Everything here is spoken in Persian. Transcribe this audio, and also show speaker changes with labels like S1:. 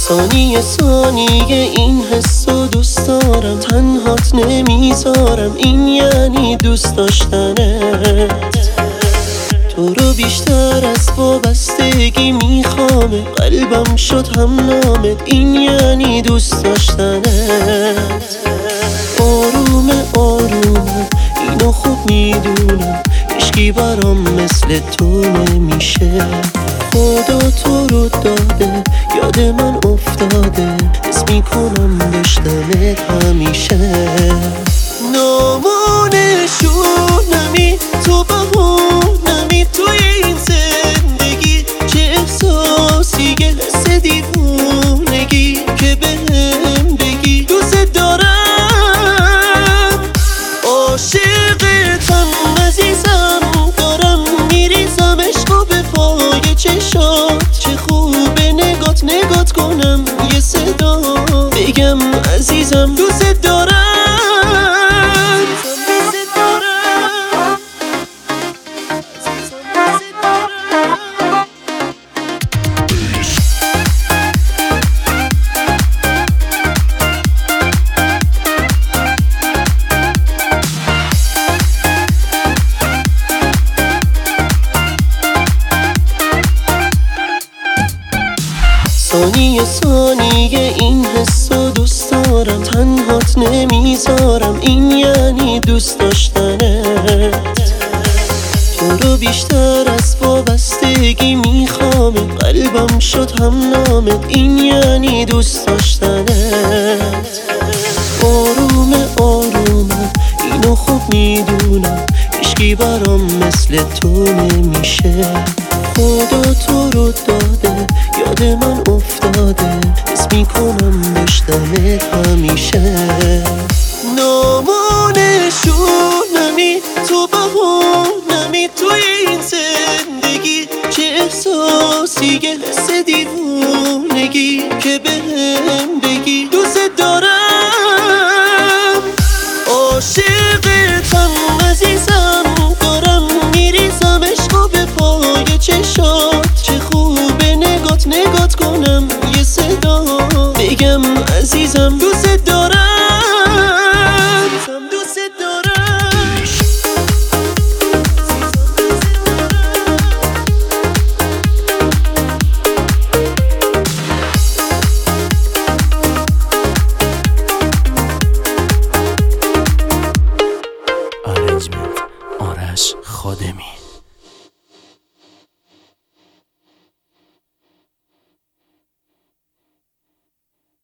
S1: ثانیه ثانیه این حسو دوست دارم، تنهات نمیذارم، این یعنی دوست داشتنت. تو رو بیشتر از وابستگی میخوامه، قلبم شد هم نامت، این یعنی دوست داشتنت. آرومه آرومه اینو خوب میدونم، هیچکی برام مثل تو نمیشه. خدا تو رو داده یاد من افتاده، حس میکنم داشتمت همیشه. نامونشونمی تو بهونمی توی این زندگی، چه احساسیه حس دیوونگی که بهم بگی دوست دارم. عاشقتم عزیزم، دارم میریزم عشقو به پای چشات. چه خوبه نگات کنم، یه صدا بگم عزیزم دوست دارم. ثانیه ثانیه این حسو دوست دارم، تنهات نمیذارم، این یعنی دوست داشتنت. تو رو بیشتر از وابستگی میخوامه، قلبم شد هم نامت، این یعنی دوست داشتنت. آرومه آرومه اینو خوب میدونم، هیچکی برام مثل تو نمیشه. خدا تو رو داده یاد من افتاده، حس میکنم داشتمت همیشه. نامونشونمی تو بهونمی توی این زندگی، چه احساسیه حس دیوونگی که بهم بگی دوست دارم. عاشقتم عزیزم، دارم میریزم عشقو به پای چشات. چه خوبه نگات کنم، یه صدا بگم عزیزم دوست دارم. دوست دارم.
S2: آرنجمنت آرش خادمی.